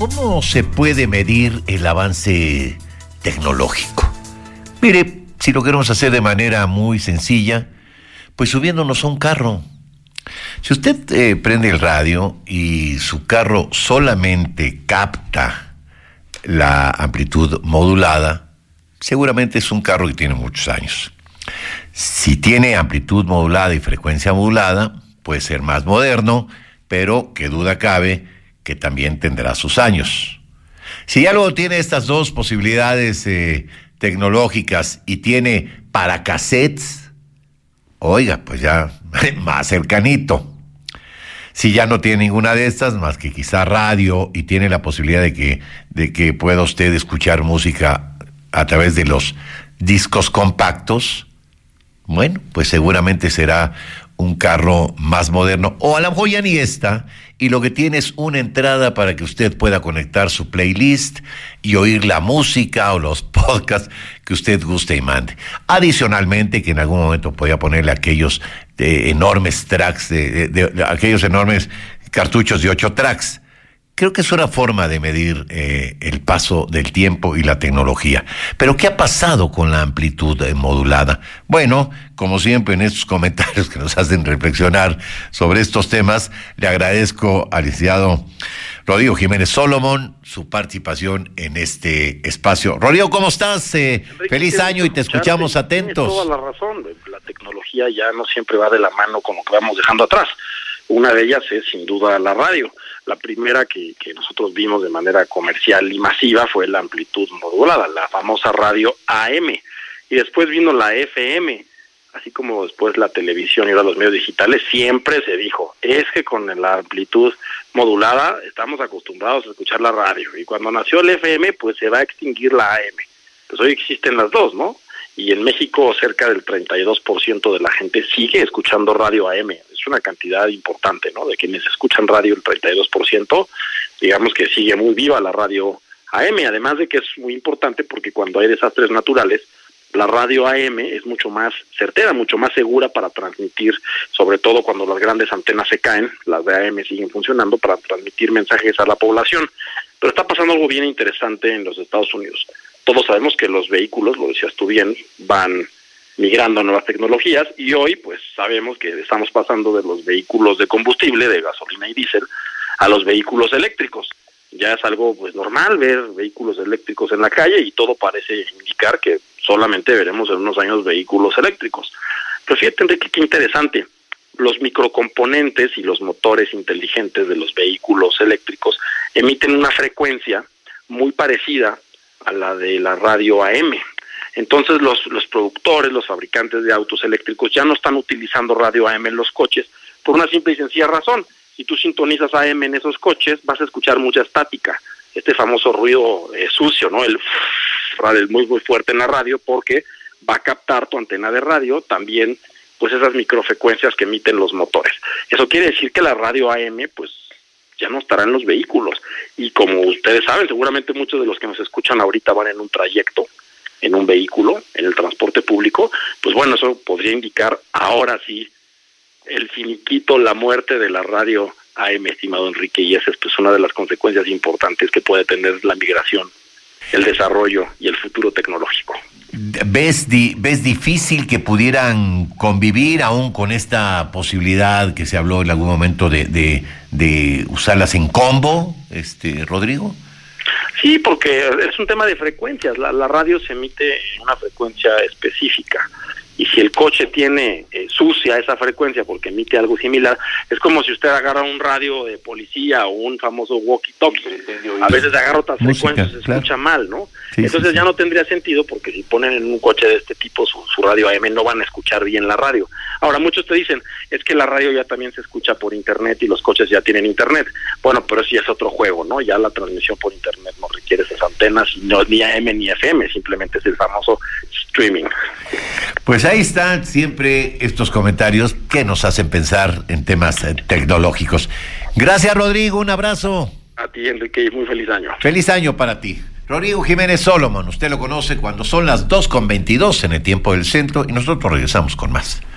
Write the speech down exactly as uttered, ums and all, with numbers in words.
¿cómo se puede medir el avance tecnológico? Mire, si lo queremos hacer de manera muy sencilla, pues subiéndonos a un carro. Si usted eh, prende el radio y su carro solamente capta la amplitud modulada, seguramente es un carro que tiene muchos años. Si tiene amplitud modulada y frecuencia modulada, puede ser más moderno, pero qué duda cabe que también tendrá sus años. Si ya luego tiene estas dos posibilidades eh, tecnológicas y tiene para cassettes, oiga, pues ya más cercanito. Si ya no tiene ninguna de estas, más que quizá radio, y tiene la posibilidad de que, de que pueda usted escuchar música a través de los discos compactos, bueno, pues seguramente será un carro más moderno, o a lo mejor ya ni está, y lo que tiene es una entrada para que usted pueda conectar su playlist y oír la música o los podcasts que usted guste y mande. Adicionalmente, que en algún momento podía ponerle aquellos eh, enormes tracks, de, de, de, aquellos enormes cartuchos de ocho tracks. Creo que es una forma de medir eh, el paso del tiempo y la tecnología. Pero ¿qué ha pasado con la amplitud eh, modulada? Bueno, como siempre en estos comentarios que nos hacen reflexionar sobre estos temas, le agradezco al licenciado Rodrigo Jiménez Solomon su participación en este espacio. Rodrigo, ¿cómo estás? Eh, Enrique, feliz año y te escuchamos atentos. Tienes toda la razón. La tecnología ya no siempre va de la mano con lo que vamos dejando atrás. Una de ellas es sin duda la radio. La primera que, que nosotros vimos de manera comercial y masiva fue la amplitud modulada, la famosa radio A M. Y después vino la F M, así como después la televisión y ahora los medios digitales. Siempre se dijo, es que con la amplitud modulada estamos acostumbrados a escuchar la radio. Y cuando nació el F M, pues se va a extinguir la A M. Pues hoy existen las dos, ¿no? Y en México cerca del treinta y dos por ciento de la gente sigue escuchando radio A M. Es una cantidad importante, ¿no? De quienes escuchan radio, el treinta y dos por ciento, digamos que sigue muy viva la radio A M, además de que es muy importante porque cuando hay desastres naturales, la radio A M es mucho más certera, mucho más segura para transmitir, sobre todo cuando las grandes antenas se caen, las de A M siguen funcionando para transmitir mensajes a la población. Pero está pasando algo bien interesante en los Estados Unidos. Todos sabemos que los vehículos, lo decías tú bien, van migrando a nuevas tecnologías y hoy pues sabemos que estamos pasando de los vehículos de combustible, de gasolina y diésel, a los vehículos eléctricos. Ya es algo pues normal ver vehículos eléctricos en la calle y todo parece indicar que solamente veremos en unos años vehículos eléctricos. Pero fíjate, Enrique, qué interesante. Los microcomponentes y los motores inteligentes de los vehículos eléctricos emiten una frecuencia muy parecida a la de la radio A M. Entonces los, los productores, los fabricantes de autos eléctricos ya no están utilizando radio A M en los coches por una simple y sencilla razón. Si tú sintonizas A M en esos coches, vas a escuchar mucha estática, este famoso ruido eh, sucio, ¿no? El, el muy muy fuerte en la radio, porque va a captar tu antena de radio también pues esas microfrecuencias que emiten los motores. Eso quiere decir que la radio A M pues ya no estará en los vehículos. Y como ustedes saben, seguramente muchos de los que nos escuchan ahorita van en un trayecto, en un vehículo, en el transporte público, pues bueno, eso podría indicar ahora sí el finiquito, la muerte de la radio A M, estimado Enrique, y esa es pues una de las consecuencias importantes que puede tener la migración, el desarrollo y el futuro tecnológico. ¿Ves, di, ¿Ves difícil que pudieran convivir aún con esta posibilidad que se habló en algún momento de, de, de usarlas en combo, este Rodrigo? Sí, porque es un tema de frecuencias. La, la radio se emite en una frecuencia específica. Y si el coche tiene eh, sucia esa frecuencia porque emite algo similar, es como si usted agarra un radio de policía o un famoso walkie-talkie. A veces agarra otras música, frecuencias, se claro. escucha mal, ¿no? Sí, Entonces sí, ya sí. no tendría sentido porque si ponen en un coche de este tipo su, su radio A M no van a escuchar bien la radio. Ahora, muchos te dicen, es que la radio ya también se escucha por internet y los coches ya tienen internet. Bueno, pero sí es otro juego, ¿no? Ya la transmisión por internet no requiere esas antenas, no ni A M ni F M, simplemente es el famoso streaming. Pues ahí están siempre estos comentarios que nos hacen pensar en temas eh, tecnológicos. Gracias, Rodrigo, un abrazo. A ti, Enrique, muy feliz año. Feliz año para ti. Rodrigo Jiménez Solomon, usted lo conoce cuando son las dos con veintidós en el tiempo del centro y nosotros regresamos con más.